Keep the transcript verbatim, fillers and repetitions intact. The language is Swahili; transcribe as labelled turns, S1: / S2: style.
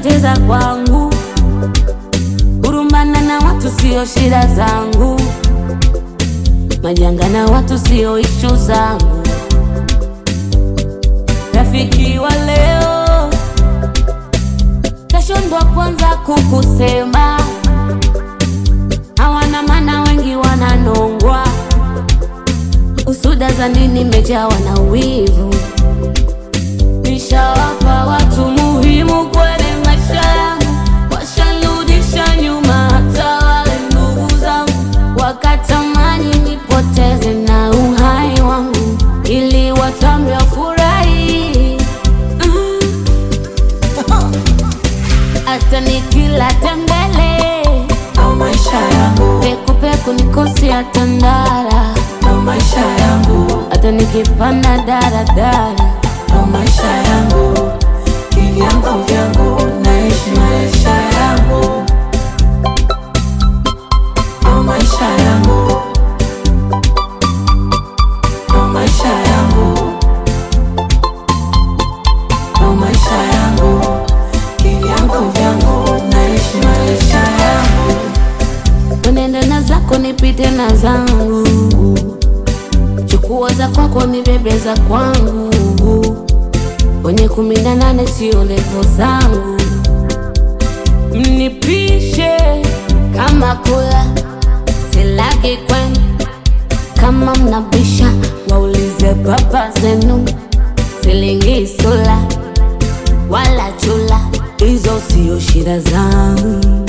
S1: zote za kwangu. Kurumbana na watu sio shida zangu, majanga na watu sio issue zangu. Rafiki wa leo kesho ndo kwanza kukusema, hawana maana wengi wananongwa. Usuda za nini mejawa na wivu. Nishawapa watu muhimu kwenye maisha yangu, washanirudisha nyuma. Hata wale ndugu zangu wakatamani nipoteze na uhai wangu, ili watambe wafurahi. Hata nikila tembele
S2: na maisha yangu,
S1: peku peku nikosi hata ndara
S2: na maisha yangu,
S1: hata nikipanda dara dara
S2: na maisha yangu, kivyangu vyangu naishi maisha yangu, na maisha yangu, na maisha yangu, na maisha yangu, kivyangu vyangu naishi maisha yangu.
S1: Unende na zako nipite na zangu, chukua za kwako nibebe za kwangu. Kwenye kumi na nane sio levo zangu, mnipishe kama kula silaki kwenu. Kama mnabisha waulize baba zenu, silingi sula wala chula, hizo sio shida zangu.